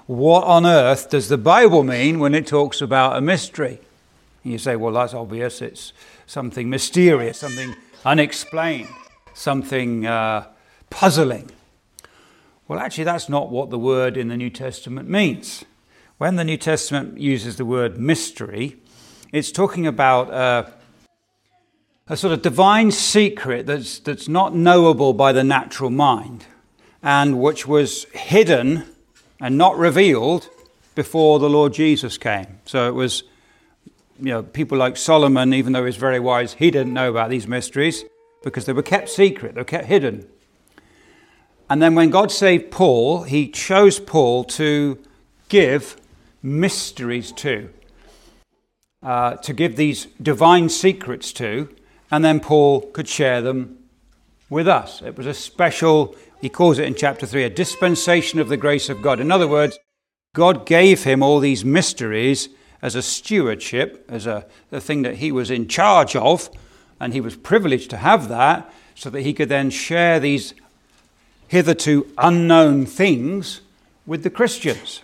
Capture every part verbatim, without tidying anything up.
what on earth does the Bible mean when it talks about a mystery? And you say, well, that's obvious. It's something mysterious, something unexplained, something uh, puzzling. Well, actually, that's not what the word in the New Testament means. When the New Testament uses the word mystery, it's talking about uh, a sort of divine secret that's that's not knowable by the natural mind, and which was hidden and not revealed before the Lord Jesus came. So it was, you know, people like Solomon, even though he was very wise, he didn't know about these mysteries because they were kept secret, they were kept hidden. And then when God saved Paul, he chose Paul to give mysteries to, uh, to give these divine secrets to, and then Paul could share them with us. It was a special, he calls it in chapter three, a dispensation of the grace of God. In other words, God gave him all these mysteries as a stewardship, as a, a thing that he was in charge of, and he was privileged to have that, so that he could then share these hitherto unknown things with the Christians.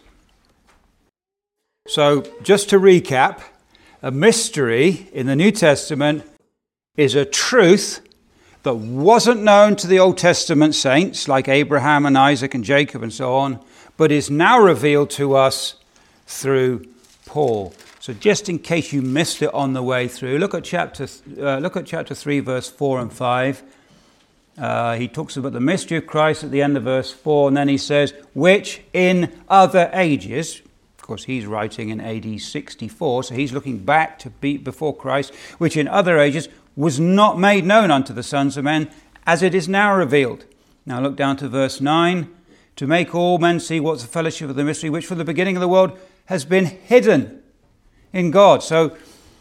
So, just to recap, a mystery in the New Testament is a truth that wasn't known to the Old Testament saints like Abraham and Isaac and Jacob and so on, but is now revealed to us through Paul. So just in case you missed it on the way through, look at chapter uh, look at chapter three, verse four and five. Uh, he talks about the mystery of Christ at the end of verse four, and then he says, which in other ages, of course he's writing in A D sixty-four, so he's looking back to be before Christ, which in other ages was not made known unto the sons of men, as it is now revealed. Now look down to verse nine. To make all men see what's the fellowship of the mystery, which from the beginning of the world has been hidden in God. So,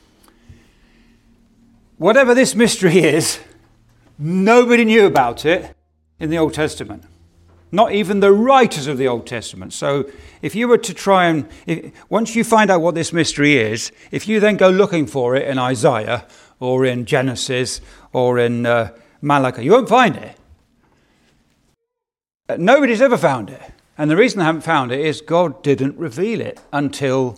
whatever this mystery is, nobody knew about it in the Old Testament. Not even the writers of the Old Testament. So, if you were to try and, if, once you find out what this mystery is, if you then go looking for it in Isaiah, or in Genesis, or in uh, Malachi, you won't find it. Nobody's ever found it. And the reason they haven't found it is God didn't reveal it until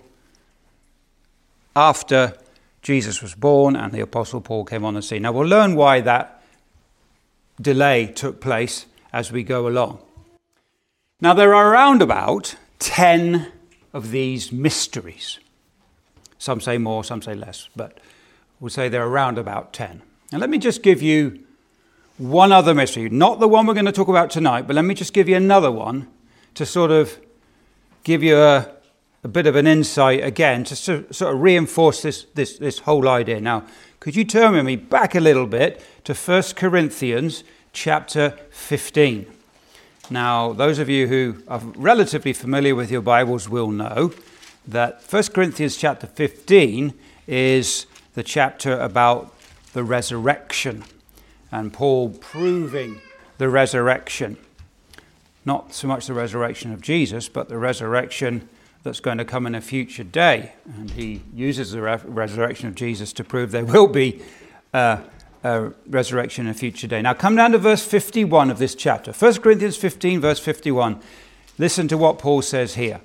after Jesus was born and the Apostle Paul came on the scene. Now we'll learn why that delay took place as we go along. Now there are around about ten of these mysteries. Some say more, some say less, but we'll say there are around about ten. Now let me just give you one other mystery, not the one we're going to talk about tonight, but let me just give you another one to sort of give you a, a bit of an insight again, to sort of reinforce this, this, this whole idea. Now, could you turn with me back a little bit to First Corinthians chapter fifteen. Now, those of you who are relatively familiar with your Bibles will know that First Corinthians chapter fifteen is the chapter about the resurrection. And Paul proving the resurrection. Not so much the resurrection of Jesus, but the resurrection that's going to come in a future day. And he uses the re- resurrection of Jesus to prove there will be uh, a resurrection in a future day. Now come down to verse fifty-one of this chapter. First Corinthians fifteen, verse fifty-one. Listen to what Paul says here.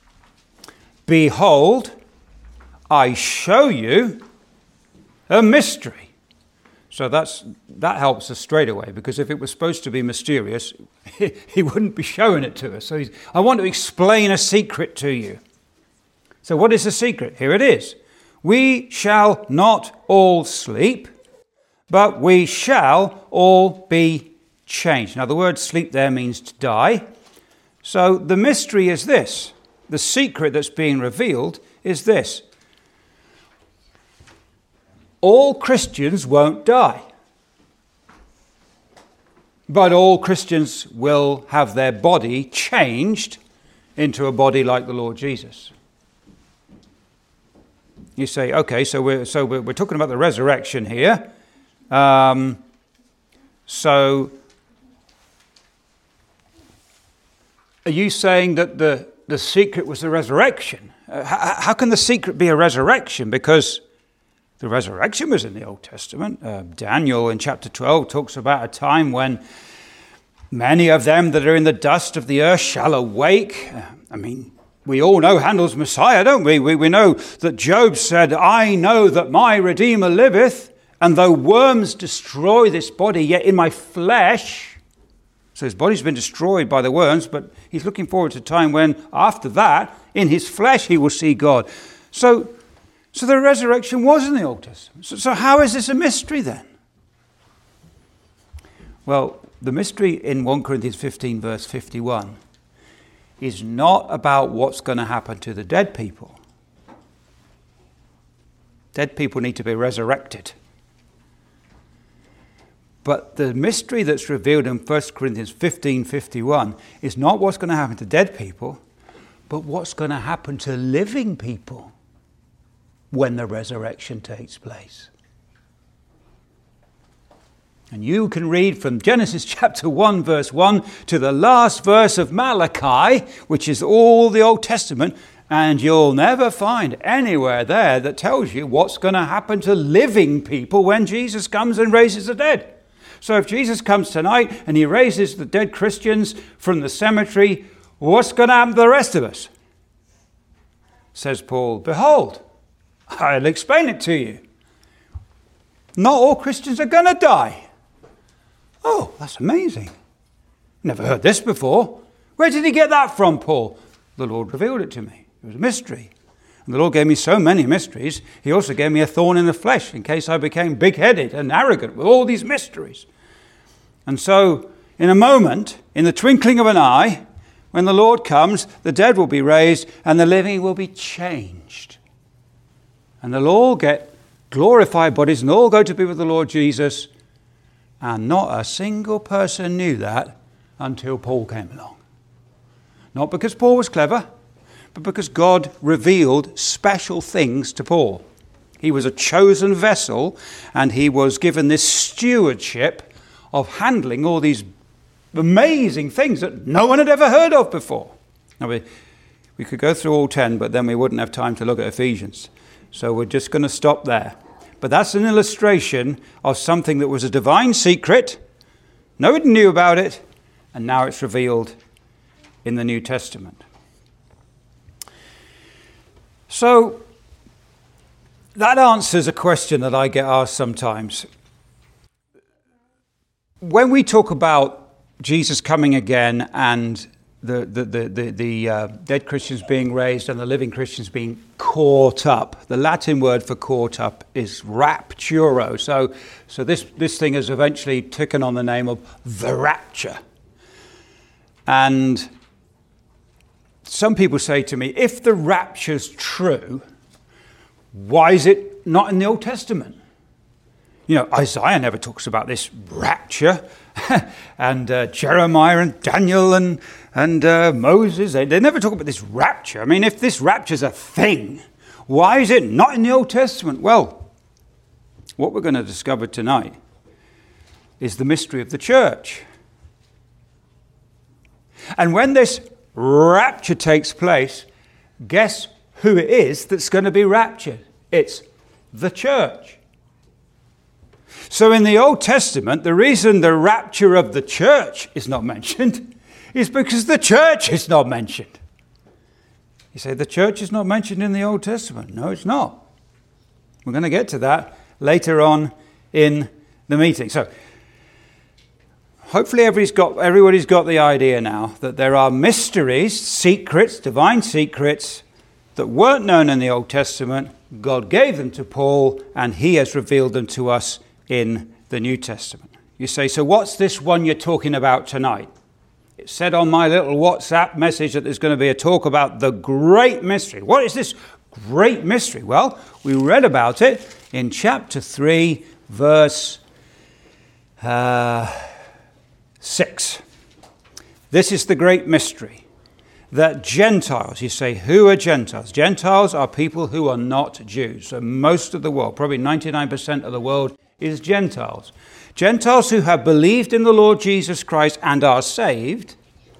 Behold, I show you a mystery. So that's that helps us straight away, because if it was supposed to be mysterious, he, he wouldn't be showing it to us. So he's, I want to explain a secret to you. So what is the secret? Here it is. We shall not all sleep, but we shall all be changed. Now the word sleep there means to die. So the mystery is this. The secret that's being revealed is this. All Christians won't die, but all Christians will have their body changed into a body like the Lord Jesus. You say, okay, so we're so we're, we're talking about the resurrection here. Um, so, are you saying that the the secret was the resurrection? Uh, how, how can the secret be a resurrection? Because the resurrection was in the Old Testament. Uh, Daniel in chapter twelve talks about a time when Many of them that are in the dust of the earth shall awake. I mean, we all know Handel's Messiah, don't we? We, we know that Job said, I know that my Redeemer liveth, and though worms destroy this body, yet in my flesh. So his body's been destroyed by the worms, but he's looking forward to a time when, after that, in his flesh, he will see God. So, so the resurrection was in the Old Testament. So, so how is this a mystery then? Well, the mystery in First Corinthians fifteen, verse fifty-one, is not about what's going to happen to the dead people. Dead people need to be resurrected. But the mystery that's revealed in First Corinthians fifteen fifty-one is not what's going to happen to dead people, but what's going to happen to living people when the resurrection takes place. And you can read from Genesis chapter one, verse one, to the last verse of Malachi, which is all the Old Testament, and you'll never find anywhere there that tells you what's going to happen to living people when Jesus comes and raises the dead. So if Jesus comes tonight and he raises the dead Christians from the cemetery, what's going to happen to the rest of us? Says Paul, behold, I'll explain it to you. Not all Christians are going to die. Oh, that's amazing. Never heard this before. Where did he get that from, Paul? The Lord revealed it to me. It was a mystery. And the Lord gave me so many mysteries, he also gave me a thorn in the flesh in case I became big-headed and arrogant with all these mysteries. And so, in a moment, in the twinkling of an eye, when the Lord comes, the dead will be raised and the living will be changed. And they'll all get glorified bodies and all go to be with the Lord Jesus. And not a single person knew that until Paul came along. Not because Paul was clever, but because God revealed special things to Paul. He was a chosen vessel, and he was given this stewardship of handling all these amazing things that no one had ever heard of before. Now, we, we could go through all ten, but then we wouldn't have time to look at Ephesians. So we're just going to stop there. But that's an illustration of something that was a divine secret. Nobody knew about it, and now it's revealed in the New Testament. So that answers a question that I get asked sometimes. When we talk about Jesus coming again and the the the the, the uh, dead Christians being raised and the living Christians being caught up, the Latin word for caught up is rapturo. So so this this thing has eventually taken on the name of the rapture. And some people say to me, if the rapture's true, why is it not in the Old Testament? You know, Isaiah never talks about this rapture, and uh, Jeremiah and Daniel and, and uh, Moses, they, they never talk about this rapture. I mean, if this rapture's a thing, why is it not in the Old Testament? Well, what we're going to discover tonight is the mystery of the church. And when this rapture takes place, guess who it is that's going to be raptured? It's the church. So in the Old Testament, the reason the rapture of the church is not mentioned is because the church is not mentioned. You say, the church is not mentioned in the Old Testament. No, it's not. We're going to get to that later on in the meeting. So hopefully everybody's got, everybody's got the idea now that there are mysteries, secrets, divine secrets that weren't known in the Old Testament. God gave them to Paul, and he has revealed them to us in the New Testament. You say, so what's this one you're talking about tonight? It said on my little WhatsApp message that there's going to be a talk about the great mystery. What is this great mystery? Well, we read about it in chapter three, verse uh, six. This is the great mystery, that Gentiles, you say, who are Gentiles? Gentiles are people who are not Jews. So most of the world, probably ninety-nine percent of the world, is Gentiles. Gentiles who have believed in the Lord Jesus Christ and are saved,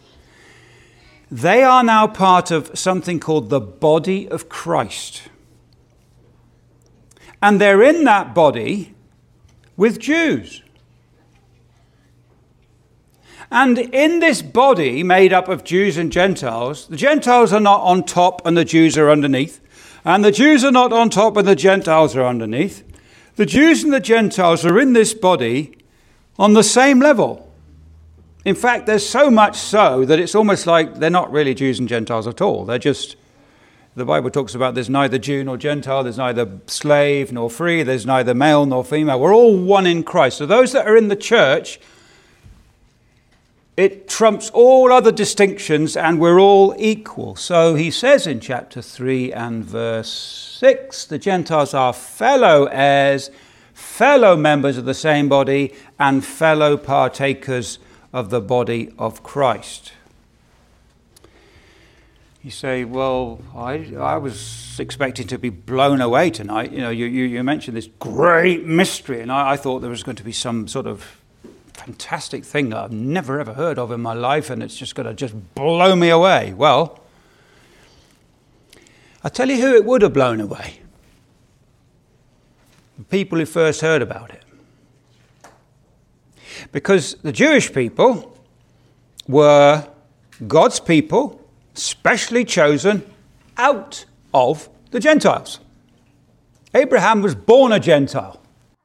they are now part of something called the body of Christ. And they're in that body with Jews. And in this body made up of Jews and Gentiles, the Gentiles are not on top and the Jews are underneath. And the Jews are not on top and the Gentiles are underneath. The Jews and the Gentiles are in this body on the same level. In fact, there's so much so that it's almost like they're not really Jews and Gentiles at all. They're just, the Bible talks about there's neither Jew nor Gentile, there's neither slave nor free, there's neither male nor female. We're all one in Christ. So those that are in the church, it trumps all other distinctions and we're all equal. So he says in chapter three and verse six, the Gentiles are fellow heirs, fellow members of the same body, and fellow partakers of the body of Christ. You say, well, I, I was expecting to be blown away tonight. You know, you, you, you mentioned this great mystery, and I, I thought there was going to be some sort of fantastic thing that I've never ever heard of in my life, and it's just going to just blow me away. Well, I'll tell you who it would have blown away. The people who first heard about it. Because the Jewish people were God's people, specially chosen out of the Gentiles. Abraham was born a Gentile.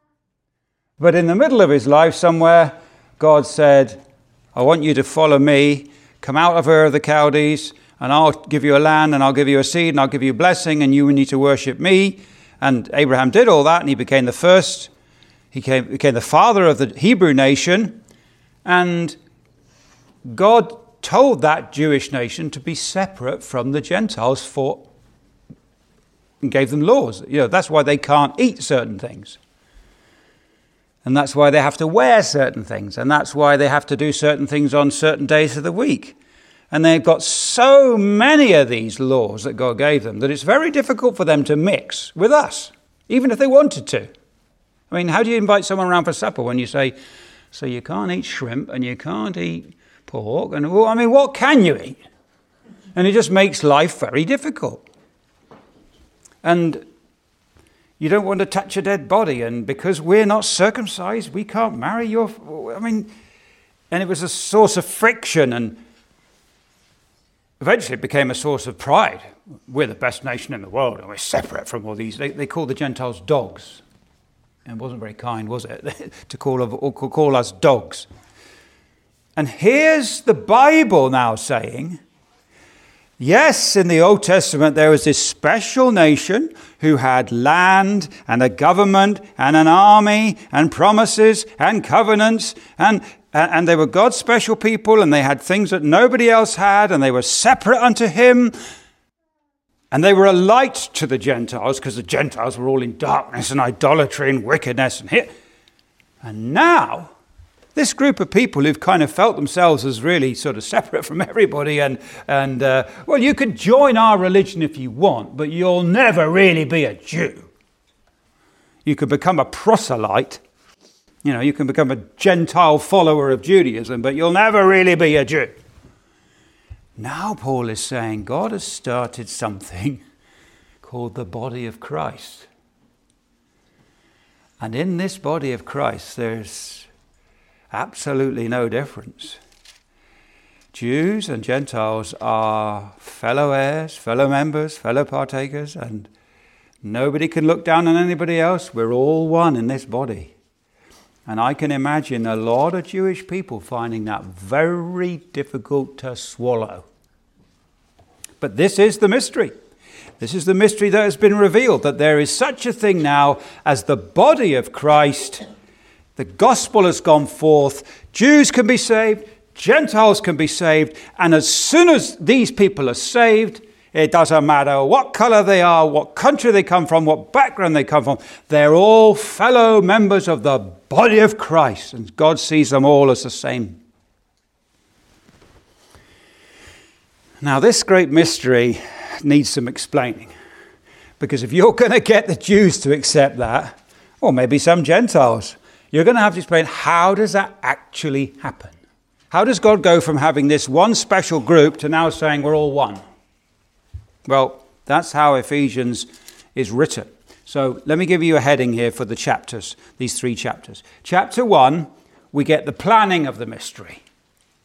But in the middle of his life somewhere, God said, I want you to follow me, come out of Ur of the Chaldees, and I'll give you a land, and I'll give you a seed, and I'll give you a blessing, and you need to worship me. And Abraham did all that, and he became the first, he became, became the father of the Hebrew nation, and God told that Jewish nation to be separate from the Gentiles for, and gave them laws. You know, that's why they can't eat certain things. And that's why they have to wear certain things. And that's why they have to do certain things on certain days of the week. And they've got so many of these laws that God gave them that it's very difficult for them to mix with us, even if they wanted to. I mean, how do you invite someone around for supper when you say, so you can't eat shrimp and you can't eat pork? And well, I mean, what can you eat? And it just makes life very difficult. And you don't want to touch a dead body, and because we're not circumcised, we can't marry your... I mean, and it was a source of friction, and eventually it became a source of pride. We're the best nation in the world, and we're separate from all these... They, they called the Gentiles dogs. And it wasn't very kind, was it, to call, of, call us dogs. And here's the Bible now saying... Yes, in the Old Testament, there was this special nation who had land and a government and an army and promises and covenants. And, and they were God's special people, and they had things that nobody else had, and they were separate unto him. And they were a light to the Gentiles, because the Gentiles were all in darkness and idolatry and wickedness. And, here. and now... this group of people who've kind of felt themselves as really sort of separate from everybody and, and uh, well, you can join our religion if you want, but you'll never really be a Jew. You can become a proselyte. You know, you can become a Gentile follower of Judaism, but you'll never really be a Jew. Now Paul is saying God has started something called the body of Christ. And in this body of Christ, there's absolutely no difference. Jews and Gentiles are fellow heirs, fellow members, fellow partakers, and nobody can look down on anybody else. We're all one in this body. And I can imagine a lot of Jewish people finding that very difficult to swallow. But this is the mystery. This is the mystery that has been revealed, that there is such a thing now as the body of Christ. The gospel has gone forth. Jews can be saved. Gentiles can be saved. And as soon as these people are saved, it doesn't matter what color they are, what country they come from, what background they come from. They're all fellow members of the body of Christ. And God sees them all as the same. Now, this great mystery needs some explaining. Because if you're going to get the Jews to accept that, or maybe some Gentiles, you're going to have to explain, how does that actually happen? How does God go from having this one special group to now saying we're all one? Well, that's how Ephesians is written. So let me give you a heading here for the chapters, these three chapters. Chapter one, we get the planning of the mystery.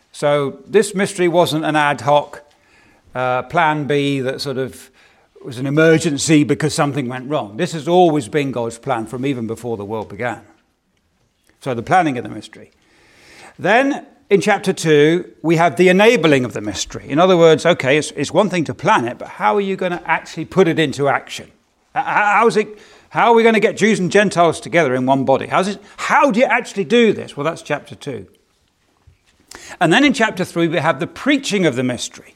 So this mystery wasn't an ad hoc uh, plan B that sort of was an emergency because something went wrong. This has always been God's plan from even before the world began. So the planning of the mystery. Then in chapter two, we have the enabling of the mystery. In other words, okay, it's, it's one thing to plan it, but how are you going to actually put it into action? How, is it, how are we going to get Jews and Gentiles together in one body? How's it, how do you actually do this? Well, that's chapter two. And then in chapter three, we have the preaching of the mystery.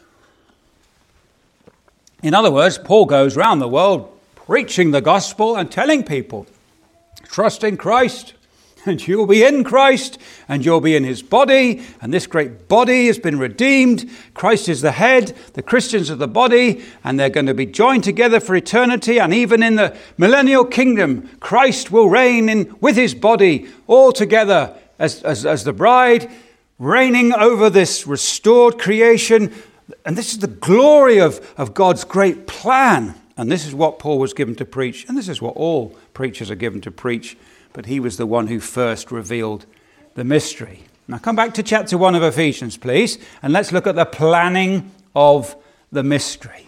In other words, Paul goes around the world preaching the gospel and telling people, trust in Christ, and you'll be in Christ, and you'll be in his body, and this great body has been redeemed. Christ is the head, the Christians are the body, and they're going to be joined together for eternity, and even in the millennial kingdom, Christ will reign in with his body all together as, as, as the bride, reigning over this restored creation. And this is the glory of, of God's great plan. And this is what Paul was given to preach. And this is what all preachers are given to preach. But he was the one who first revealed the mystery. Now come back to chapter one of Ephesians, please. And let's look at the planning of the mystery.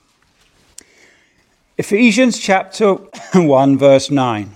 Ephesians chapter one, verse nine.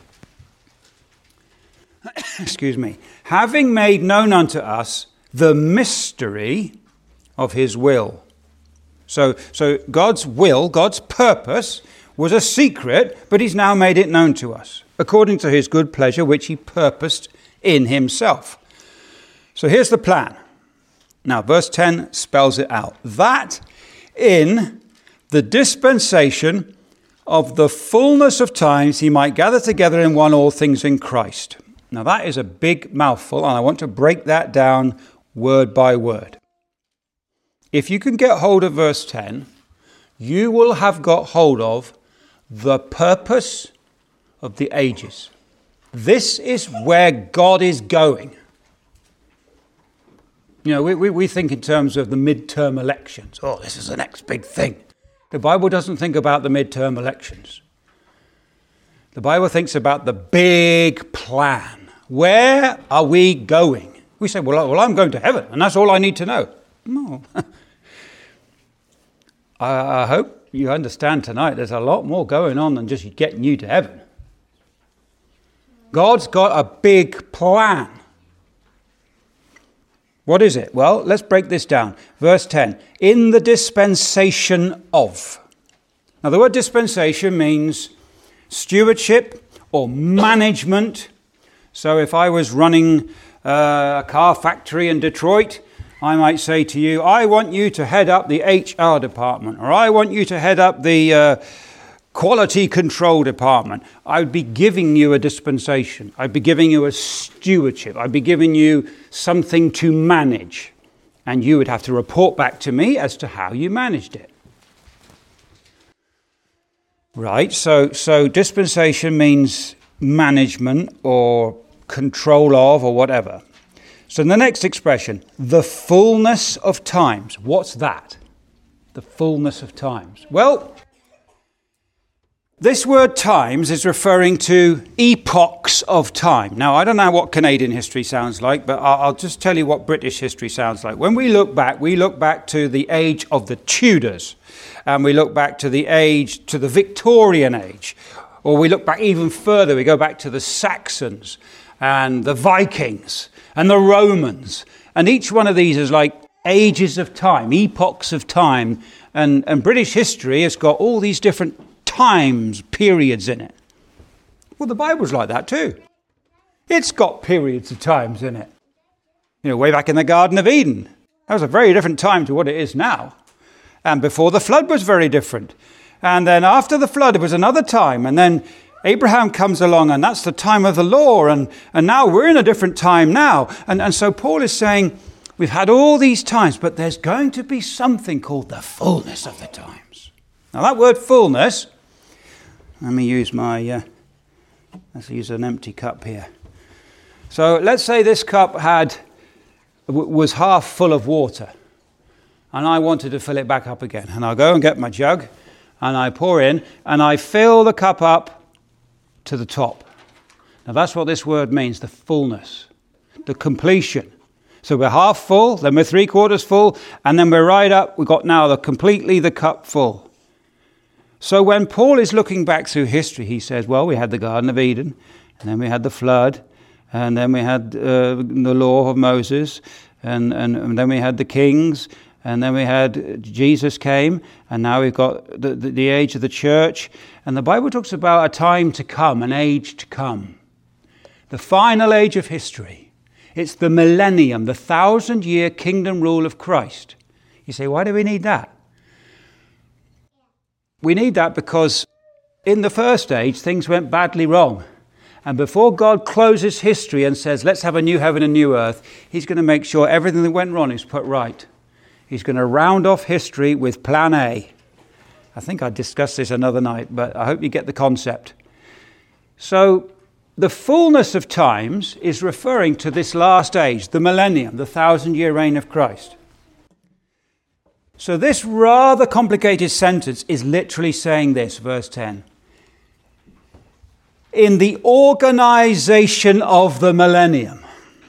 Excuse me. Having made known unto us the mystery of his will. So, so God's will, God's purpose was a secret, but he's now made it known to us, according to his good pleasure, which he purposed in himself. So here's the plan. Now, verse ten spells it out. That in the dispensation of the fullness of times he might gather together in one all things in Christ. Now, that is a big mouthful, and I want to break that down word by word. If you can get hold of verse ten, you will have got hold of the purpose of the ages. This is where God is going. You know, we, we, we think in terms of the midterm elections. Oh, this is the next big thing. The Bible doesn't think about the midterm elections. The Bible thinks about the big plan. Where are we going? We say, well, well, I'm going to heaven, and that's all I need to know. No. I hope you understand tonight there's a lot more going on than just getting you to heaven. God's got a big plan. What is it? Well, let's break this down. Verse ten, in the dispensation of. Now, the word dispensation means stewardship or management. So if I was running uh, a car factory in Detroit, I might say to you, I want you to head up the H R department, or I want you to head up the uh, quality control department. I would be giving you a dispensation. I'd be giving you a stewardship. I'd be giving you something to manage. And you would have to report back to me as to how you managed it. Right, so, so dispensation means management or control of or whatever. So the next expression, the fullness of times. What's that? The fullness of times. Well, this word times is referring to epochs of time. Now, I don't know what Canadian history sounds like, but I'll just tell you what British history sounds like. When we look back, we look back to the age of the Tudors, and we look back to the age, to the Victorian age, or we look back even further, we go back to the Saxons and the Vikings and the Romans. And each one of these is like ages of time, epochs of time. And, and British history has got all these different times, periods in it. Well, the Bible's like that too. It's got periods of times in it. You know, way back in the Garden of Eden, that was a very different time to what it is now. And before the flood was very different. And then after the flood, it was another time. And then Abraham comes along, and that's the time of the law. And, and now we're in a different time now. And, and so Paul is saying, we've had all these times, but there's going to be something called the fullness of the times. Now that word fullness, let me use my, uh, let's use an empty cup here. So let's say this cup had, w- was half full of water. And I wanted to fill it back up again. And I'll go and get my jug, and I pour in, and I fill the cup up to the top. Now that's what this word means, the fullness, the completion. So we're half full, then we're three quarters full, and then we're right up. We've got now the completely the cup full. So when Paul is looking back through history, he says, well, we had the Garden of Eden, and then we had the flood, and then we had uh, the law of Moses, and, and, and then we had the kings, and then we had Jesus came, and now we've got the, the, the age of the church. And the Bible talks about a time to come, an age to come. The final age of history. It's the millennium, the thousand-year kingdom rule of Christ. You say, why do we need that? We need that because in the first age, things went badly wrong. And before God closes history and says, let's have a new heaven and new earth, he's going to make sure everything that went wrong is put right. He's going to round off history with plan A. I think I discussed this another night, but I hope you get the concept. So the fullness of times is referring to this last age, the millennium, the thousand-year reign of Christ. So this rather complicated sentence is literally saying this, verse ten. In the organization of the millennium.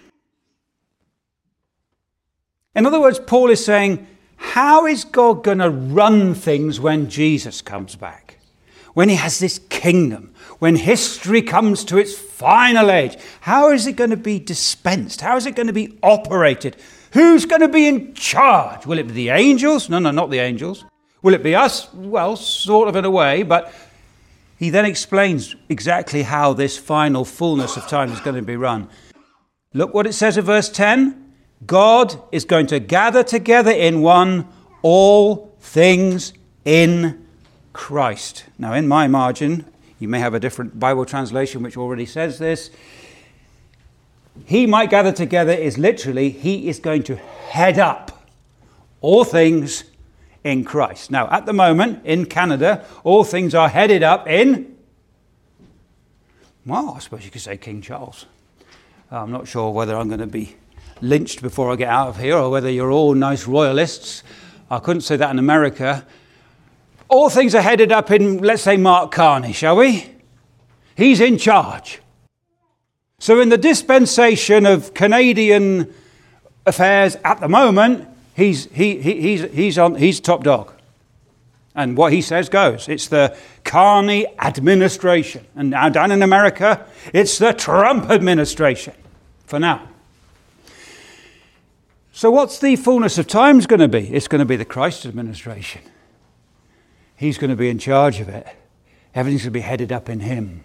In other words, Paul is saying, how is God going to run things when Jesus comes back? When he has this kingdom, when history comes to its final age, how is it going to be dispensed? How is it going to be operated? Who's going to be in charge? Will it be the angels? No, no, not the angels. Will it be us? Well, sort of in a way, but he then explains exactly how this final fullness of time is going to be run. Look what it says in verse ten. God is going to gather together in one all things in Christ. Now, in my margin, you may have a different Bible translation which already says this. He might gather together is literally, he is going to head up all things in Christ. Now, at the moment, in Canada, all things are headed up in, well, I suppose you could say King Charles. I'm not sure whether I'm going to be lynched before I get out of here or whether you're all nice royalists. I couldn't say that in America. All things are headed up in, let's say, Mark Carney, shall we? He's in charge. So in the dispensation of Canadian affairs at the moment, he's he, he he's he's on he's top dog. And what he says goes. It's the Carney administration. And now down in America, it's the Trump administration for now. So what's the fullness of times going to be? It's going to be the Christ administration. He's going to be in charge of it. Everything's going to be headed up in him.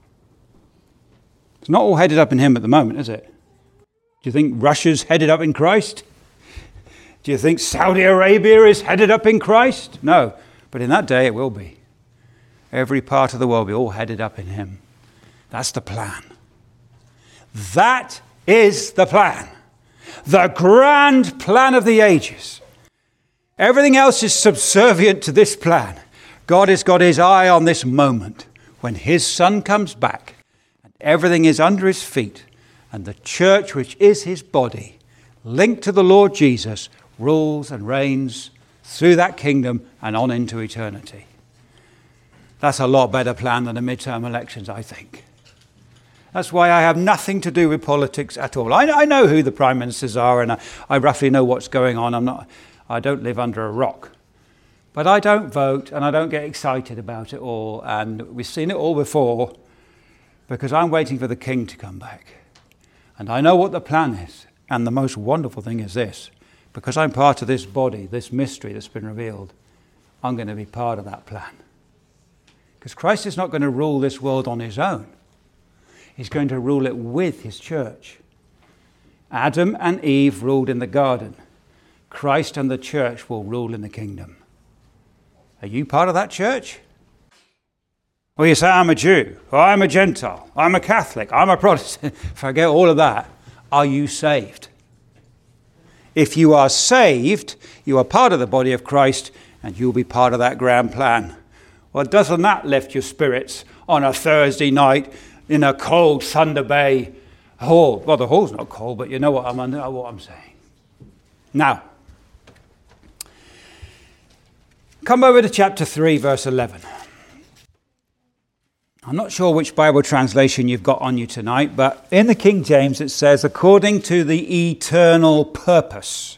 It's not all headed up in him at the moment, is it? Do you think Russia's headed up in Christ? Do you think Saudi Arabia is headed up in Christ? No. But in that day it will be. Every part of the world will be all headed up in him. That's the plan. That is the plan. The grand plan of the ages. Everything else is subservient to this plan. God has got his eye on this moment when his son comes back and everything is under his feet and the church, which is his body, linked to the Lord Jesus, rules and reigns through that kingdom and on into eternity. That's a lot better plan than the midterm elections, I think. That's why I have nothing to do with politics at all. I, I know who the prime ministers are, and I, I roughly know what's going on. I'm not, I don't live under a rock. But I don't vote, and I don't get excited about it all. And we've seen it all before, because I'm waiting for the king to come back. And I know what the plan is. And the most wonderful thing is this. Because I'm part of this body, this mystery that's been revealed, I'm going to be part of that plan. Because Christ is not going to rule this world on his own. He's going to rule it with his church. Adam and Eve ruled in the garden. Christ and the church will rule in the kingdom. Are you part of that church? Well, you say, I'm a Jew, or I'm a Gentile, I'm a Catholic, I'm a Protestant. Forget all of that. Are you saved? If you are saved, you are part of the body of Christ, and you'll be part of that grand plan. Well, doesn't that lift your spirits on a Thursday night in a cold Thunder Bay hall? Well, the hall's not cold, but you know what I'm, what I'm saying. Now, come over to chapter three, verse eleven. I'm not sure which Bible translation you've got on you tonight, but in the King James it says, according to the eternal purpose.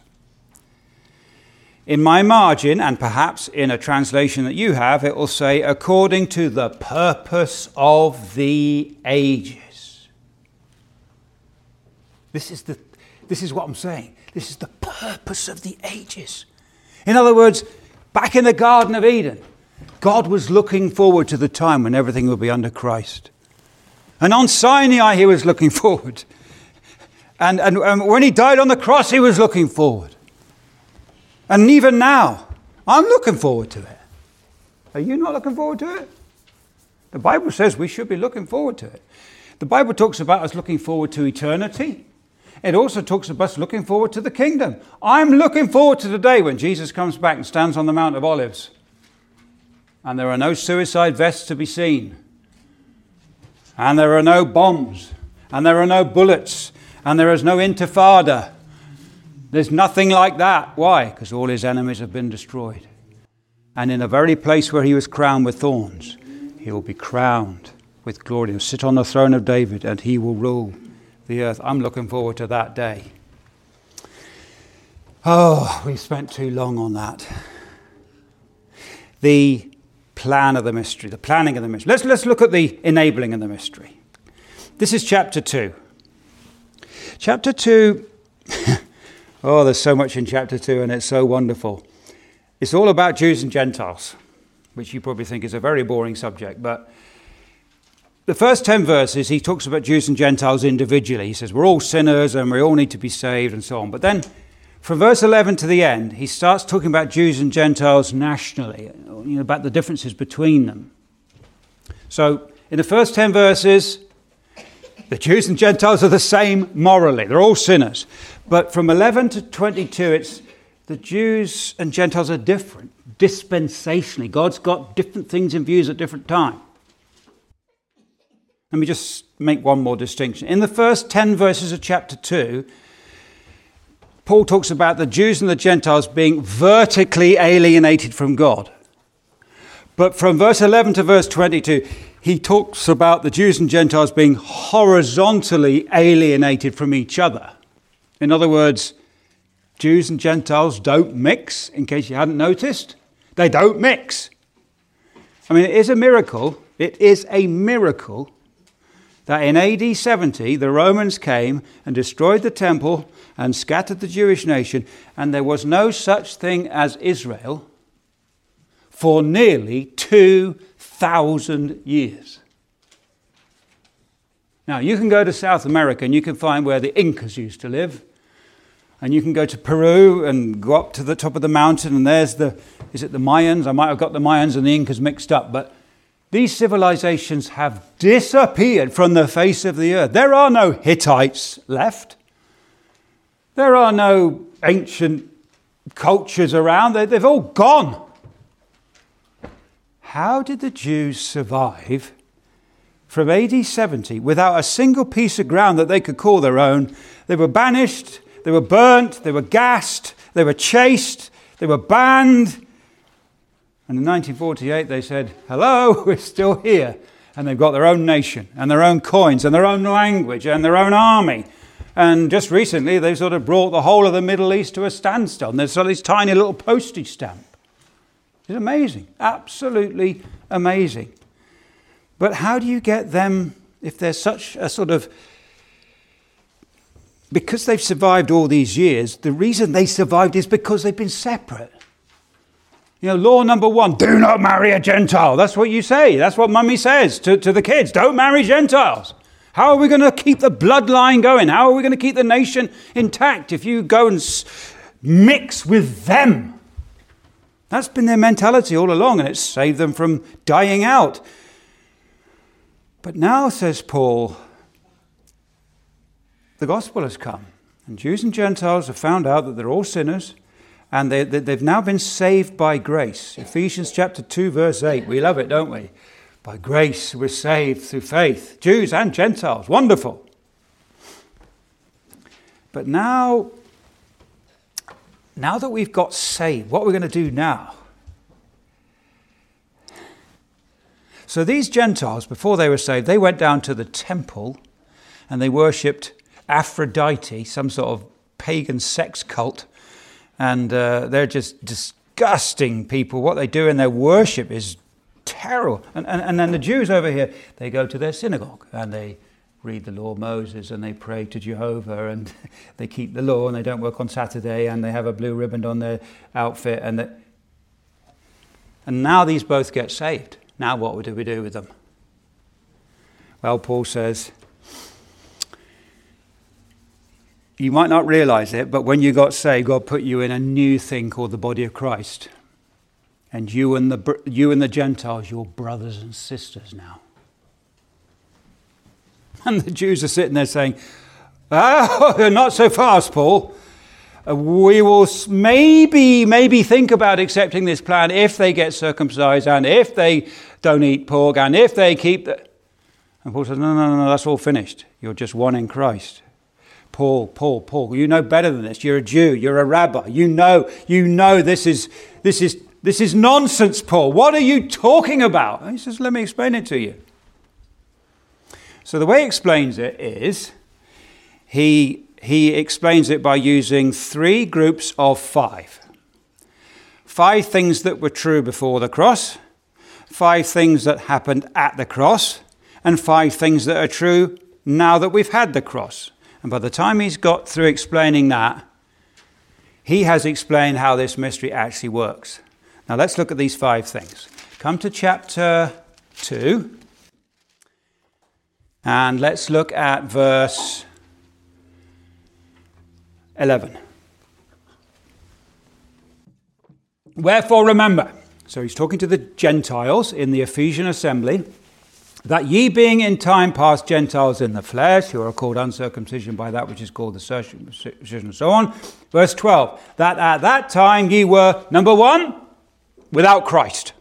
In my margin, and perhaps in a translation that you have, it will say, according to the purpose of the ages. This is the, this is what I'm saying. This is the purpose of the ages. In other words, back in the Garden of Eden, God was looking forward to the time when everything would be under Christ. And on Sinai, he was looking forward. And, and, and when he died on the cross, he was looking forward. And even now, I'm looking forward to it. Are you not looking forward to it? The Bible says we should be looking forward to it. The Bible talks about us looking forward to eternity. It also talks about us looking forward to the kingdom. I'm looking forward to the day when Jesus comes back and stands on the Mount of Olives. And there are no suicide vests to be seen. And there are no bombs. And there are no bullets. And there is no intifada. There's nothing like that. Why? Because all his enemies have been destroyed. And in the very place where he was crowned with thorns, he will be crowned with glory. He'll sit on the throne of David and he will rule the earth. I'm looking forward to that day. Oh, we've spent too long on that. The plan of the mystery, the planning of the mystery. Let's, let's look at the enabling of the mystery. This is chapter two. Chapter two... Oh, there's so much in chapter two, and it's so wonderful. It's all about Jews and Gentiles, which you probably think is a very boring subject. But the first ten verses, he talks about Jews and Gentiles individually. He says, we're all sinners and we all need to be saved and so on. But then from verse eleven to the end, he starts talking about Jews and Gentiles nationally, you know, about the differences between them. So in the first ten verses, the Jews and Gentiles are the same morally. They're all sinners. But from eleven to twenty-two, it's the Jews and Gentiles are different, dispensationally. God's got different things in views at different times. Let me just make one more distinction. In the first ten verses of chapter two, Paul talks about the Jews and the Gentiles being vertically alienated from God. But from verse eleven to verse twenty-two, he talks about the Jews and Gentiles being horizontally alienated from each other. In other words, Jews and Gentiles don't mix, in case you hadn't noticed. They don't mix. I mean, it is a miracle. It is a miracle that in A D seventy, the Romans came and destroyed the temple and scattered the Jewish nation, and there was no such thing as Israel for nearly two thousand years. Now, you can go to South America and you can find where the Incas used to live. And you can go to Peru and go up to the top of the mountain and there's the, is it the Mayans? I might have got the Mayans and the Incas mixed up. But these civilizations have disappeared from the face of the earth. There are no Hittites left. There are no ancient cultures around. They, they've all gone. How did the Jews survive from A D seventy without a single piece of ground that they could call their own? They were banished, they were burnt, they were gassed, they were chased, they were banned. And in nineteen forty-eight they said, hello, we're still here. And they've got their own nation and their own coins and their own language and their own army. And just recently they've sort of brought the whole of the Middle East to a standstill. And there's sort of this tiny little postage stamp. It's amazing, absolutely amazing. But how do you get them, if there's such a sort of, because they've survived all these years, the reason they survived is because they've been separate. You know, law number one, do not marry a Gentile. That's what you say. That's what mummy says to, to the kids. Don't marry Gentiles. How are we going to keep the bloodline going? How are we going to keep the nation intact if you go and s- mix with them? That's been their mentality all along, and it's saved them from dying out. But now, says Paul, the gospel has come, and Jews and Gentiles have found out that they're all sinners, and they, they, they've now been saved by grace. Ephesians chapter two, verse eight. We love it, don't we? By grace we're saved through faith. Jews and Gentiles. Wonderful. But now, now that we've got saved, what are we going to do now? So these Gentiles, before they were saved, they went down to the temple and they worshipped Aphrodite, some sort of pagan sex cult. And uh, they're just disgusting people. What they do in their worship is terrible. And, and, and then the Jews over here, they go to their synagogue and they read the law of Moses and they pray to Jehovah and they keep the law and they don't work on Saturday and they have a blue ribbon on their outfit. And, the, and now these both get saved. Now what do we do with them? Well, Paul says, you might not realize it, but when you got saved, God put you in a new thing called the body of Christ. And you and the you and the Gentiles, you're brothers and sisters now. And the Jews are sitting there saying, oh, not so fast, Paul. Uh, we will maybe, maybe think about accepting this plan if they get circumcised and if they don't eat pork and if they keep the... And Paul says, no, no, no, no, that's all finished. You're just one in Christ. Paul, Paul, Paul, you know better than this. You're a Jew. You're a rabbi. You know, you know this is, this is, this is nonsense, Paul. What are you talking about? And he says, let me explain it to you. So the way he explains it is, he, he explains it by using three groups of five. Five things that were true before the cross, five things that happened at the cross, and five things that are true now that we've had the cross. And by the time he's got through explaining that, he has explained how this mystery actually works. Now let's look at these five things. Come to chapter two. And let's look at verse eleven. Wherefore remember, so he's talking to the Gentiles in the Ephesian assembly, that ye being in time past Gentiles in the flesh, who are called uncircumcision by that which is called the circumcision and so on. Verse twelve, that at that time ye were, number one, without Christ.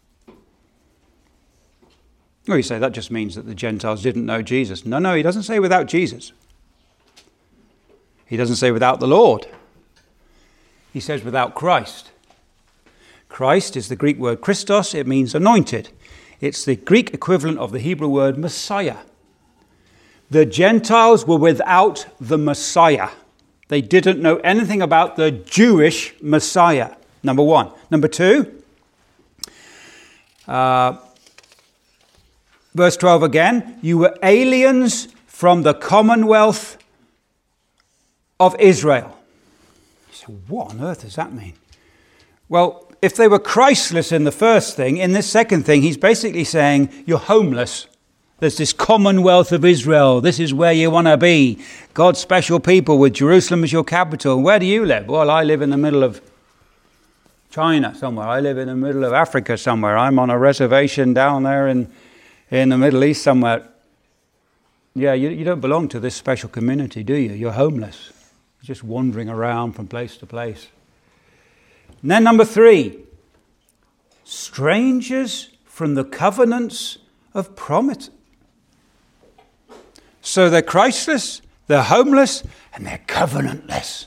Well, you say that just means that the Gentiles didn't know Jesus. No, no, he doesn't say without Jesus. He doesn't say without the Lord. He says without Christ. Christ is the Greek word Christos. It means anointed. It's the Greek equivalent of the Hebrew word Messiah. The Gentiles were without the Messiah. They didn't know anything about the Jewish Messiah, number one. Number two, uh, verse twelve again, you were aliens from the commonwealth of Israel. So what on earth does that mean? Well, if they were Christless in the first thing, in this second thing, he's basically saying you're homeless. There's this commonwealth of Israel. This is where you want to be. God's special people with Jerusalem as your capital. Where do you live? Well, I live in the middle of China somewhere. I live in the middle of Africa somewhere. I'm on a reservation down there in, in the Middle East somewhere. Yeah, you, you don't belong to this special community, do you? You're homeless. You're just wandering around from place to place. And then number three, strangers from the covenants of promise. So they're Christless, they're homeless, and they're covenantless.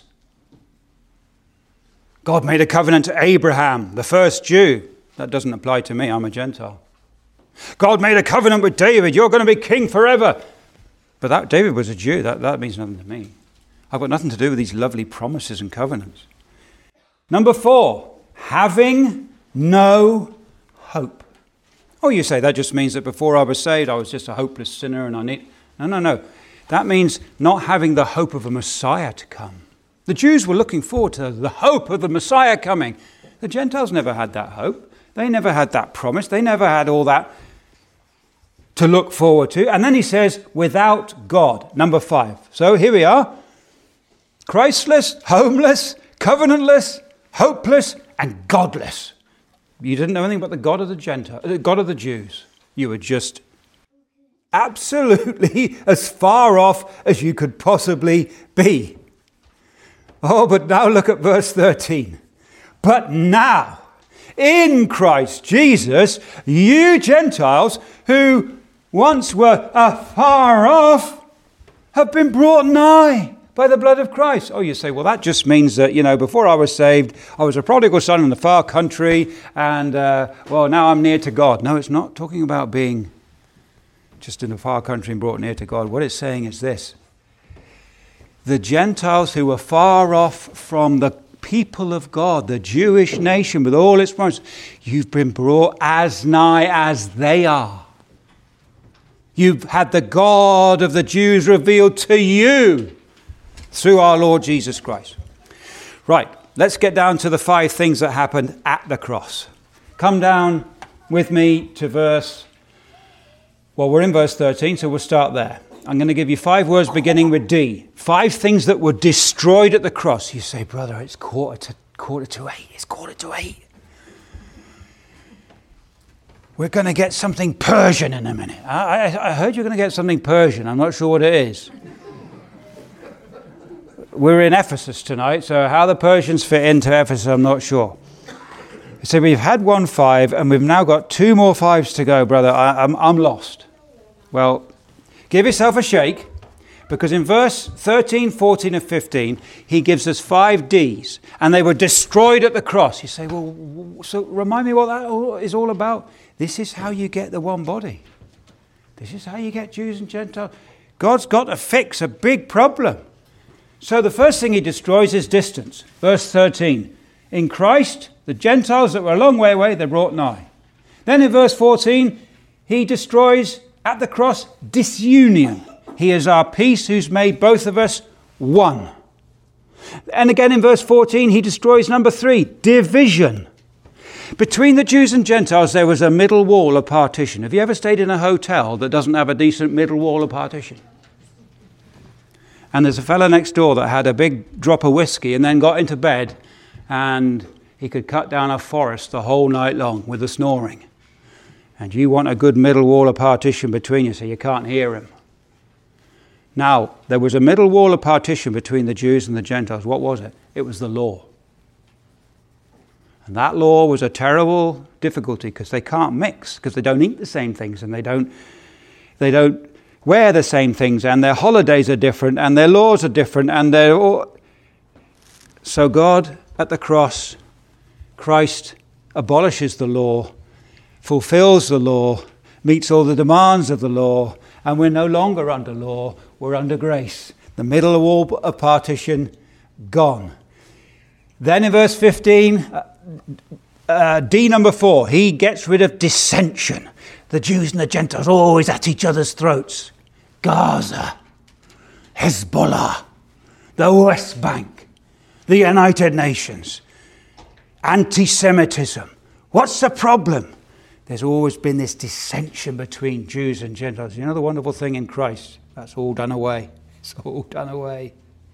God made a covenant to Abraham, the first Jew. That doesn't apply to me, I'm a Gentile. God made a covenant with David, you're going to be king forever. But that David was a Jew, that, that means nothing to me. I've got nothing to do with these lovely promises and covenants. Number four, having no hope. Oh, you say that just means that before I was saved, I was just a hopeless sinner and I need... No, no, no. That means not having the hope of a Messiah to come. The Jews were looking forward to the hope of the Messiah coming. The Gentiles never had that hope. They never had that promise. They never had all that to look forward to. And then he says, without God. Number five. So here we are. Christless, homeless, covenantless, hopeless, and godless. You didn't know anything about the God of the Gentiles, the God of the Jews. You were just absolutely as far off as you could possibly be. Oh, but now look at verse thirteen. But now, in Christ Jesus, you Gentiles who once were afar off have been brought nigh By the blood of Christ. Oh, you say, well, that just means that, you know, before I was saved, I was a prodigal son in the far country, and, uh, well, now I'm near to God. No, it's not talking about being just in a far country and brought near to God. What it's saying is this. The Gentiles who were far off from the people of God, the Jewish nation with all its promises, you've been brought as nigh as they are. You've had the God of the Jews revealed to you through our Lord Jesus Christ. Right, let's get down to the five things that happened at the cross. Come down with me to verse, well, we're in verse thirteen, so we'll start there. I'm going to give you five words beginning with D. Five things that were destroyed at the cross. You say, brother, it's quarter to, quarter to eight. It's quarter to eight. We're going to get something Persian in a minute. I, I, I heard you're going to get something Persian. I'm not sure what it is. We're in Ephesus tonight, so how the Persians fit into Ephesus, I'm not sure. So we've had one five, and we've now got two more fives to go, brother. I, I'm, I'm lost. Well, give yourself a shake, because in verse thirteen, fourteen, and fifteen, he gives us five Ds, and they were destroyed at the cross. You say, well, so remind me what that is all about. This is how you get the one body. This is how you get Jews and Gentiles. God's got to fix a big problem. So the first thing he destroys is distance. Verse thirteen. In Christ, the Gentiles that were a long way away, they're brought nigh. Then in verse fourteen, he destroys at the cross disunion. He is our peace who's made both of us one. And again in verse fourteen, he destroys number three, division. Between the Jews and Gentiles, there was a middle wall of partition. Have you ever stayed in a hotel that doesn't have a decent middle wall of partition? And there's a fellow next door that had a big drop of whiskey and then got into bed, and he could cut down a forest the whole night long with the snoring. And you want a good middle wall of partition between you so you can't hear him. Now, there was a middle wall of partition between the Jews and the Gentiles. What was it? It was the law. And that law was a terrible difficulty because they can't mix, because they don't eat the same things, and they don't they don't wear the same things, and their holidays are different, and their laws are different, and they're all... So God, at the cross, Christ abolishes the law, fulfills the law, meets all the demands of the law, and we're no longer under law, we're under grace. The middle wall of partition, gone. Then in verse fifteen, uh, uh, D number four, he gets rid of dissension. The Jews and the Gentiles always at each other's throats. Gaza, Hezbollah, the West Bank, the United Nations, anti-Semitism. What's the problem? There's always been this dissension between Jews and Gentiles. You know the wonderful thing in Christ? That's all done away. It's all done away.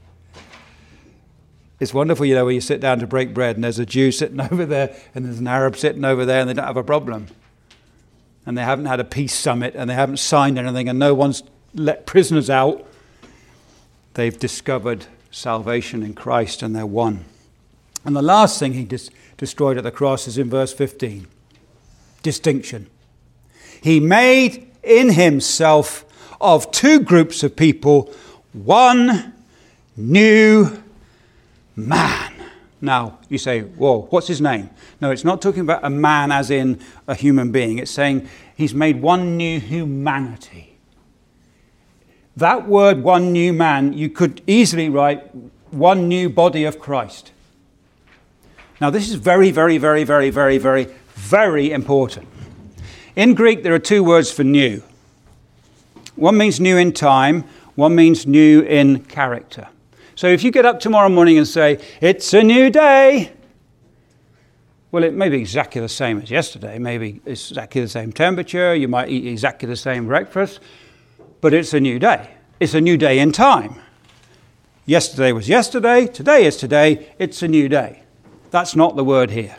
It's wonderful, you know, when you sit down to break bread and there's a Jew sitting over there and there's an Arab sitting over there and they don't have a problem. And they haven't had a peace summit and they haven't signed anything and no one's let prisoners out. They've discovered salvation in Christ and they're one. And the last thing he dis- destroyed at the cross is in verse fifteen. Distinction. He made in himself of two groups of people one new man. Now, you say, whoa, what's his name? No, it's not talking about a man as in a human being. It's saying he's made one new humanity. That word, one new man, you could easily write one new body of Christ. Now, this is very, very, very, very, very, very, very important. In Greek, there are two words for new. One means new in time, one means new in character. So if you get up tomorrow morning and say, it's a new day, well, it may be exactly the same as yesterday. Maybe it's exactly the same temperature. You might eat exactly the same breakfast, but it's a new day. It's a new day in time. Yesterday was yesterday. Today is today. It's a new day. That's not the word here.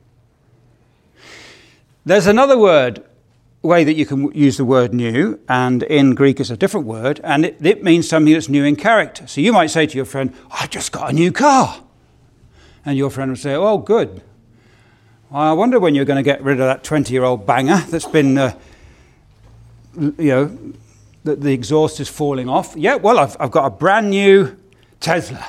There's another word, way that you can use the word new, and in Greek it's a different word, and it, it means something that's new in character. So you might say to your friend, I just got a new car. And your friend will say, oh, good. Well, I wonder when you're going to get rid of that twenty-year-old banger that's been, uh, you know, the, the exhaust is falling off. Yeah, well, I've, I've got a brand new Tesla.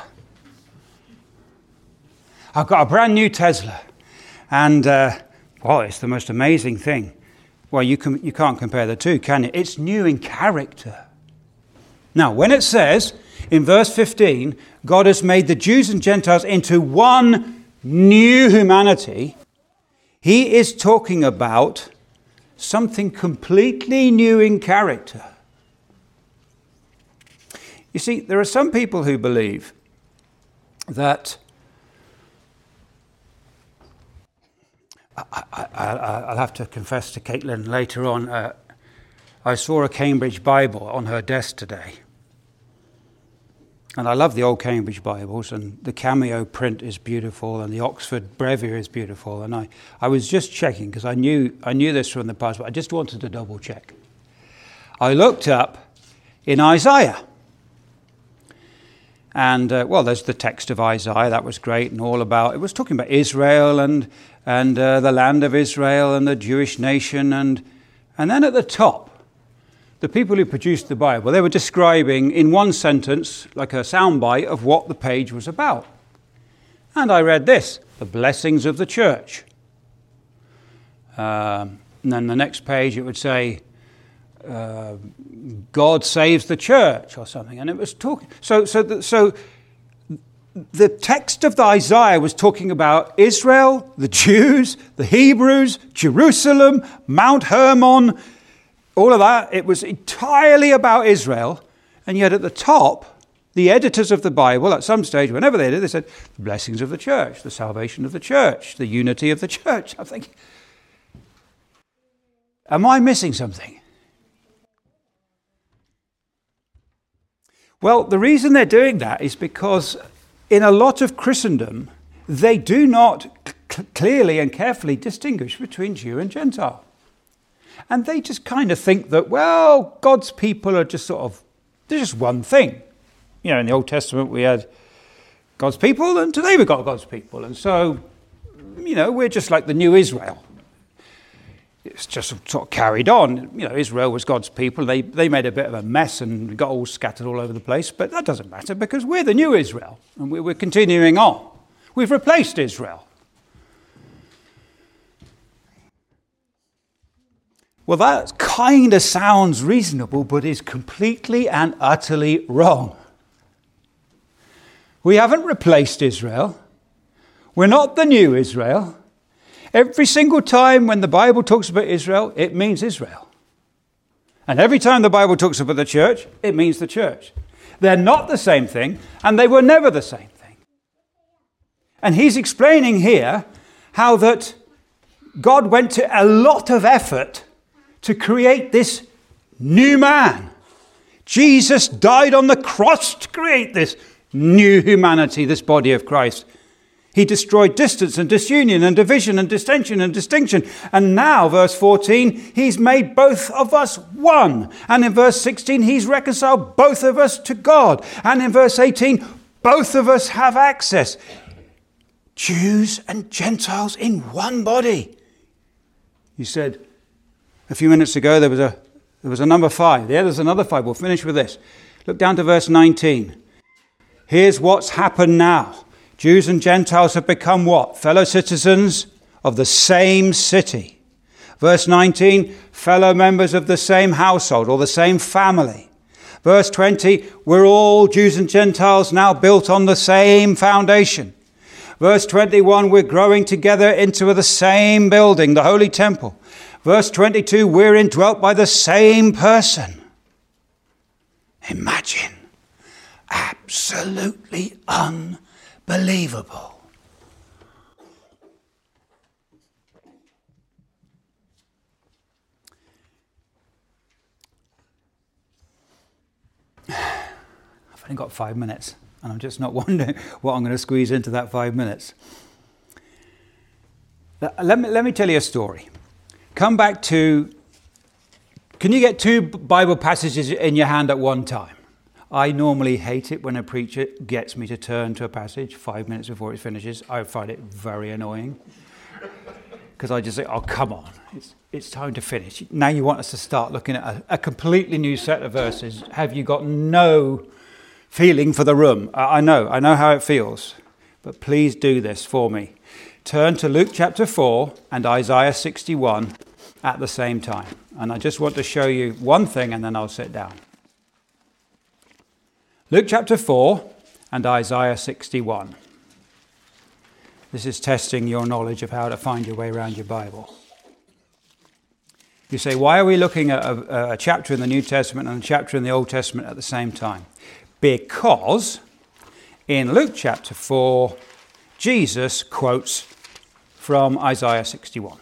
I've got a brand new Tesla. And, uh, well, it's the most amazing thing. Well, you, can, you can't compare the two, can you? It's new in character. Now, when it says in verse fifteen, God has made the Jews and Gentiles into one new humanity, he is talking about something completely new in character. You see, there are some people who believe that I, I, I, I'll have to confess to Caitlin later on, uh, I saw a Cambridge Bible on her desk today. And I love the old Cambridge Bibles, and the cameo print is beautiful, and the Oxford Breviary is beautiful. And I, I was just checking, because I knew I knew this from the past, but I just wanted to double check. I looked up in Isaiah. And, uh, well, there's the text of Isaiah. That was great and all about, it was talking about Israel and and uh, the land of Israel and the Jewish nation. And, and then at the top, the people who produced the Bible, they were describing in one sentence, like a soundbite of what the page was about. And I read this, the blessings of the church. Um, and then the next page it would say, uh, God saves the church or something. And it was talking, so, so, the, so the text of the Isaiah was talking about Israel, the Jews, the Hebrews, Jerusalem, Mount Hermon, all of that. It was entirely about Israel. And yet at the top, the editors of the Bible, at some stage, whenever they did, they said, the blessings of the church, the salvation of the church, the unity of the church. I'm thinking, am I missing something? Well, the reason they're doing that is because in a lot of Christendom, they do not c- clearly and carefully distinguish between Jew and Gentile. And they just kind of think that, well, God's people are just sort of, they're just one thing. You know, in the Old Testament we had God's people, and today we've got God's people. And so, you know, we're just like the new Israel. It's just sort of carried on. You know, Israel was God's people. They they made a bit of a mess and got all scattered all over the place. But that doesn't matter because we're the new Israel. And we're continuing on. We've replaced Israel. Well, that kind of sounds reasonable, but is completely and utterly wrong. We haven't replaced Israel. We're not the new Israel. Every single time when the Bible talks about Israel, it means Israel. And every time the Bible talks about the church, it means the church. They're not the same thing, and they were never the same thing. And he's explaining here how that God went to a lot of effort to create this new man. Jesus died on the cross to create this new humanity, this body of Christ. He destroyed distance and disunion and division and distension and distinction. And now, verse fourteen, he's made both of us one. And in verse sixteen, he's reconciled both of us to God. And in verse eighteen, both of us have access. Jews and Gentiles in one body. You said a few minutes ago there was a there was a number five. Yeah, there's another five. We'll finish with this. Look down to verse nineteen. Here's what's happened now. Jews and Gentiles have become what? Fellow citizens of the same city. Verse nineteen, fellow members of the same household or the same family. Verse twenty, we're all Jews and Gentiles now built on the same foundation. Verse twenty-one, we're growing together into the same building, the Holy Temple. Verse twenty-two, we're indwelt by the same person. Imagine. Absolutely unbelievable. I've only got five minutes, and I'm just not wondering what I'm going to squeeze into that five minutes. Let me, let me tell you a story. Come back to, can you get two Bible passages in your hand at one time? I normally hate it when a preacher gets me to turn to a passage five minutes before it finishes. I find it very annoying. Because I just say, oh, come on, it's, it's time to finish. Now you want us to start looking at a, a completely new set of verses. Have you got no feeling for the room. I know, I know how it feels. But please do this for me. Turn to Luke chapter four and Isaiah sixty-one at the same time. And I just want to show you one thing and then I'll sit down. Luke chapter four and Isaiah sixty-one. This is testing your knowledge of how to find your way around your Bible. You say, why are we looking at a, a chapter in the New Testament and a chapter in the Old Testament at the same time? Because in Luke chapter four, Jesus quotes from Isaiah sixty-one.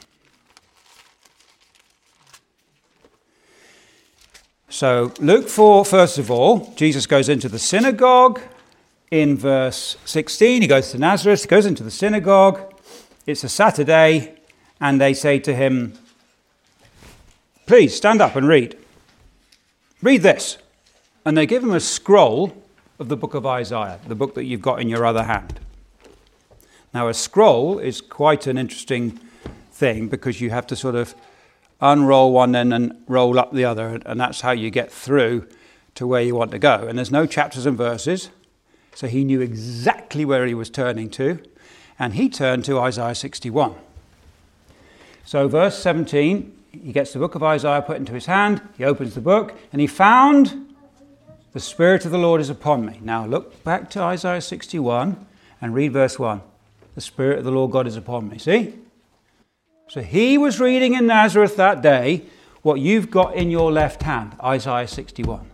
So Luke four, first of all, Jesus goes into the synagogue in verse sixteen. He goes to Nazareth, he goes into the synagogue. It's a Saturday, and they say to him, please stand up and read. Read this. And they give him a scroll of the book of Isaiah, the book that you've got in your other hand. Now, a scroll is quite an interesting thing because you have to sort of unroll one end and roll up the other, and that's how you get through to where you want to go. And there's no chapters and verses, so he knew exactly where he was turning to, and he turned to Isaiah sixty-one. So verse seventeen, he gets the book of Isaiah put into his hand, he opens the book, and he found, the Spirit of the Lord is upon me. Now look back to Isaiah sixty-one and read verse one. The Spirit of the Lord God is upon me. See? So he was reading in Nazareth that day what you've got in your left hand, Isaiah sixty-one.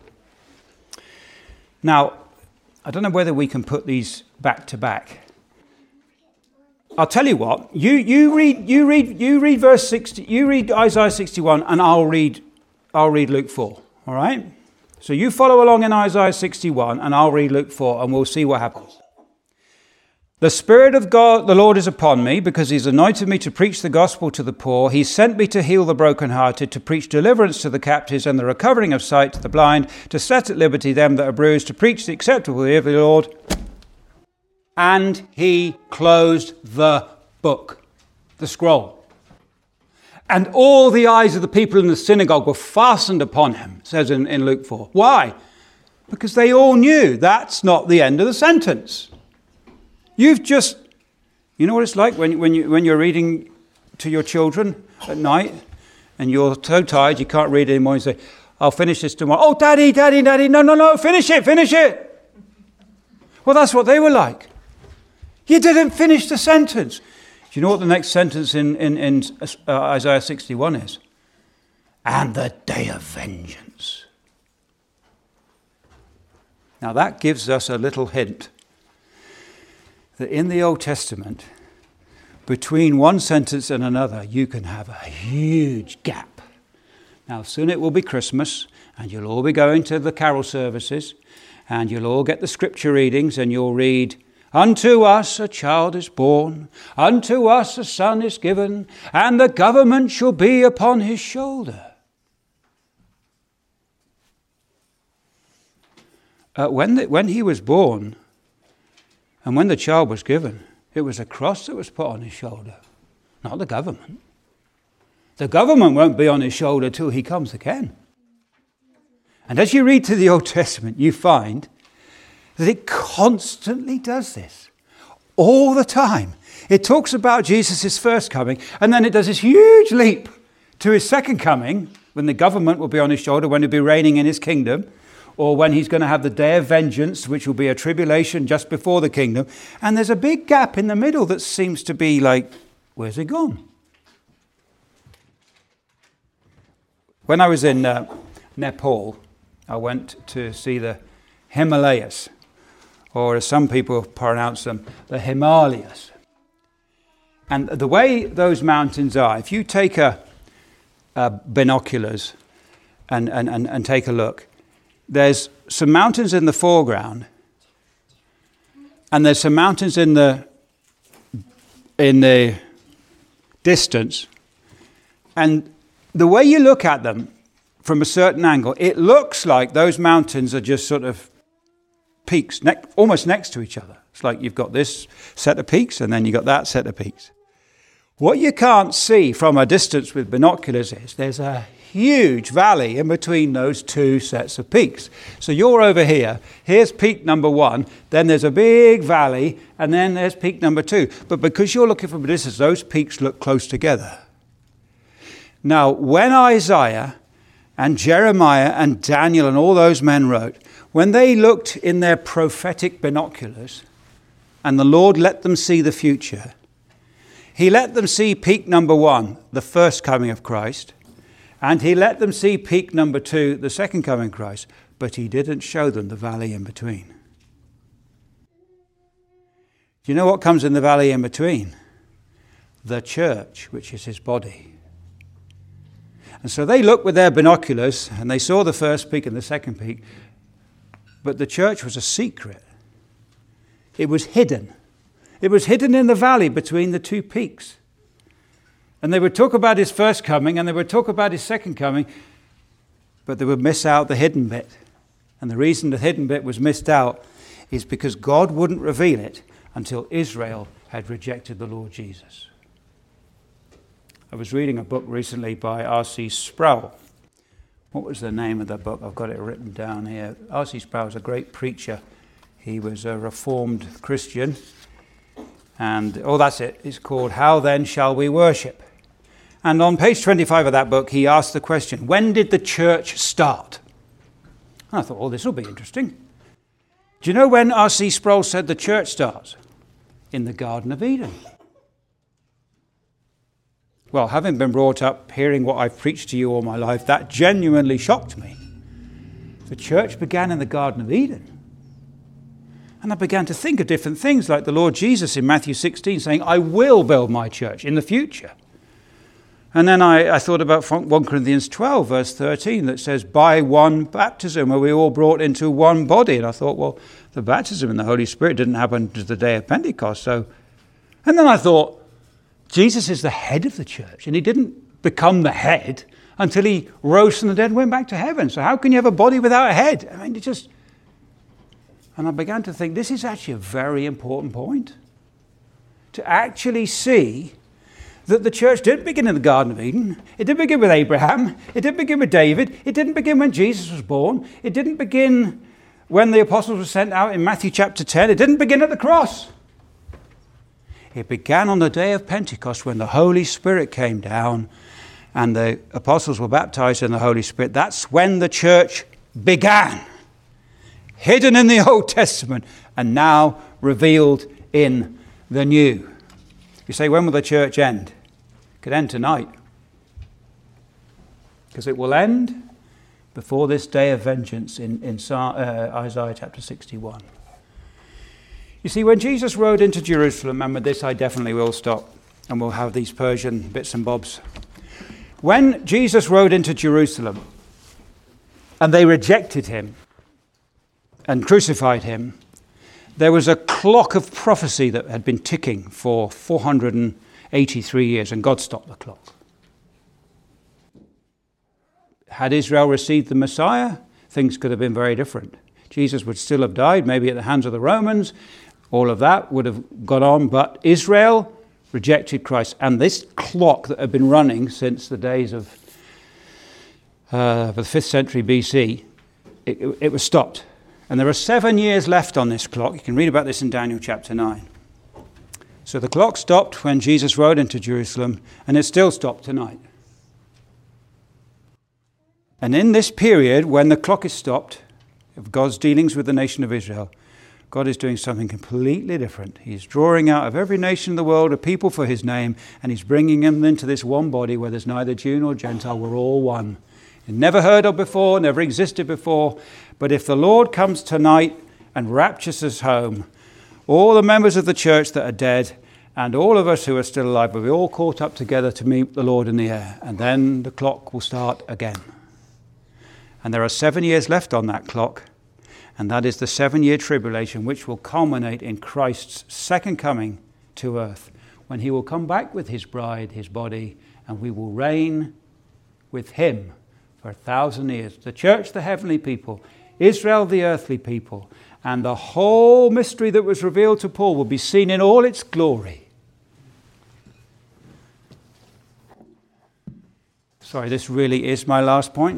Now, I don't know whether we can put these back to back. I'll tell you what, you, you read you read you read verse sixty, you read Isaiah sixty-one, and I'll read I'll read Luke four. All right? So you follow along in Isaiah sixty-one, and I'll read Luke four, and we'll see what happens. The Spirit of God, the Lord is upon me, because he's anointed me to preach the gospel to the poor. He sent me to heal the brokenhearted, to preach deliverance to the captives and the recovering of sight to the blind, to set at liberty them that are bruised, to preach the acceptable year of the Lord. And he closed the book, the scroll. And all the eyes of the people in the synagogue were fastened upon him, it says in, in Luke four. Why? Because they all knew that's not the end of the sentence. You've just, you know what it's like when, when, you, when you're reading to your children at night and you're so tired you can't read anymore and say, I'll finish this tomorrow. Oh, Daddy, Daddy, Daddy, no, no, no, finish it, finish it. Well, that's what they were like. You didn't finish the sentence. Do you know what the next sentence in, in, in uh, Isaiah sixty-one is? And the day of vengeance. Now that gives us a little hint that in the Old Testament, between one sentence and another, you can have a huge gap. Now, soon it will be Christmas, and you'll all be going to the carol services, and you'll all get the scripture readings, and you'll read, unto us a child is born, unto us a son is given, and the government shall be upon his shoulder. Uh, when, the, when he was born, and when the child was given, it was a cross that was put on his shoulder, not the government. The government won't be on his shoulder till he comes again. And as you read through the Old Testament, you find that it constantly does this, all the time. It talks about Jesus' first coming, and then it does this huge leap to his second coming, when the government will be on his shoulder, when he'll be reigning in his kingdom, or when he's going to have the day of vengeance, which will be a tribulation just before the kingdom. And there's a big gap in the middle that seems to be like, where's it gone? When I was in uh, Nepal, I went to see the Himalayas, or as some people pronounce them, the Himalayas. And the way those mountains are, if you take a, a binoculars and, and, and, and take a look, there's some mountains in the foreground, and there's some mountains in the in the distance. And the way you look at them from a certain angle, it looks like those mountains are just sort of peaks, ne- almost next to each other. It's like you've got this set of peaks, and then you've got that set of peaks. What you can't see from a distance with binoculars is there's a huge valley in between those two sets of peaks. So you're over here. Here's peak number one. Then there's a big valley. And then there's peak number two. But because you're looking from a distance, those peaks look close together. Now, when Isaiah and Jeremiah and Daniel and all those men wrote, when they looked in their prophetic binoculars and the Lord let them see the future, he let them see peak number one, the first coming of Christ, and he let them see peak number two, the second coming of Christ, but he didn't show them the valley in between. Do you know what comes in the valley in between? The church, which is his body. And so they looked with their binoculars and they saw the first peak and the second peak, but the church was a secret. It was hidden. It was hidden in the valley between the two peaks. And they would talk about his first coming and they would talk about his second coming, but they would miss out the hidden bit. And the reason the hidden bit was missed out is because God wouldn't reveal it until Israel had rejected the Lord Jesus. I was reading a book recently by R C Sproul. What was the name of the book? I've got it written down here. R C Sproul was a great preacher. He was a Reformed Christian. And, oh, that's it. It's called How Then Shall We Worship? And on page twenty-five of that book, he asked the question, when did the church start? And I thought, oh, this will be interesting. Do you know when R C Sproul said the church starts? In the Garden of Eden. Well, having been brought up hearing what I've preached to you all my life, that genuinely shocked me. The church began in the Garden of Eden. And I began to think of different things, like the Lord Jesus in Matthew sixteen saying, I will build my church in the future. And then I, I thought about First Corinthians twelve, verse thirteen, that says, by one baptism are we all brought into one body. And I thought, well, the baptism in the Holy Spirit didn't happen to the day of Pentecost. So, and then I thought, Jesus is the head of the church, and he didn't become the head until he rose from the dead and went back to heaven. So how can you have a body without a head? I mean, it just... And I began to think, this is actually a very important point. To actually see that the church didn't begin in the Garden of Eden. It didn't begin with Abraham. It didn't begin with David. It didn't begin when Jesus was born. It didn't begin when the apostles were sent out in Matthew chapter ten. It didn't begin at the cross. It began on the day of Pentecost when the Holy Spirit came down and the apostles were baptized in the Holy Spirit. That's when the church began. Hidden in the Old Testament and now revealed in the New. You say, when will the church end? It could end tonight. Because it will end before this day of vengeance in, in uh, Isaiah chapter sixty-one. You see, when Jesus rode into Jerusalem, and with this I definitely will stop, and we'll have these Persian bits and bobs. When Jesus rode into Jerusalem, and they rejected him, and crucified him, there was a clock of prophecy that had been ticking for four hundred eighty-three years, and God stopped the clock. Had Israel received the Messiah, things could have been very different. Jesus would still have died, maybe at the hands of the Romans. All of that would have gone on, but Israel rejected Christ. And this clock that had been running since the days of uh, the fifth century B C, it, it, it was stopped. And there are seven years left on this clock. You can read about this in Daniel chapter nine. So the clock stopped when Jesus rode into Jerusalem, and it still stopped tonight. And in this period, when the clock is stopped, of God's dealings with the nation of Israel, God is doing something completely different. He's drawing out of every nation in the world a people for his name, and he's bringing them into this one body where there's neither Jew nor Gentile. We're all one. Never heard of before, never existed before. But if the Lord comes tonight and raptures us home, all the members of the church that are dead and all of us who are still alive will be all caught up together to meet the Lord in the air. And then the clock will start again. And there are seven years left on that clock. And that is the seven-year tribulation, which will culminate in Christ's second coming to earth, when he will come back with his bride, his body, and we will reign with him for a thousand years. The church, the heavenly people, Israel, the earthly people, and the whole mystery that was revealed to Paul will be seen in all its glory. Sorry, this really is my last point.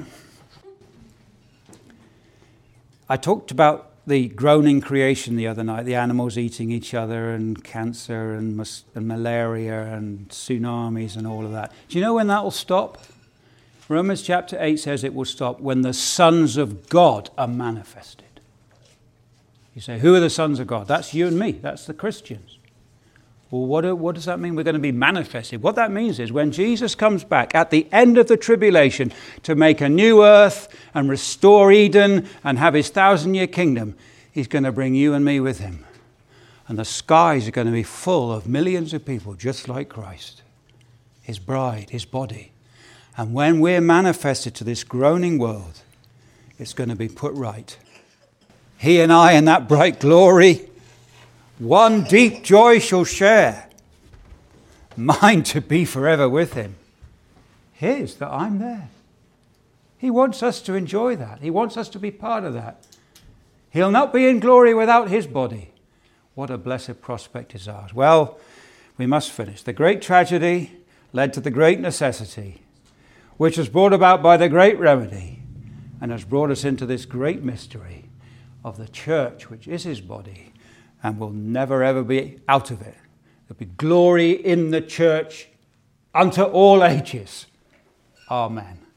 I talked about the groaning creation the other night, the animals eating each other and cancer and, mus- and malaria and tsunamis and all of that. Do you know when that will stop? Romans chapter eight says it will stop when the sons of God are manifested. You say, who are the sons of God? That's you and me. That's the Christians. Well, what, do, what does that mean? We're going to be manifested. What that means is when Jesus comes back at the end of the tribulation to make a new earth and restore Eden and have his thousand-year kingdom, he's going to bring you and me with him. And the skies are going to be full of millions of people just like Christ, his bride, his body. And when we're manifested to this groaning world, it's going to be put right. He and I in that bright glory, one deep joy shall share, mine to be forever with him. His, that I'm there. He wants us to enjoy that. He wants us to be part of that. He'll not be in glory without his body. What a blessed prospect is ours. Well, we must finish. The great tragedy led to the great necessity, which was brought about by the great remedy, and has brought us into this great mystery of the church, which is his body, and will never ever be out of it. There'll be glory in the church unto all ages. Amen.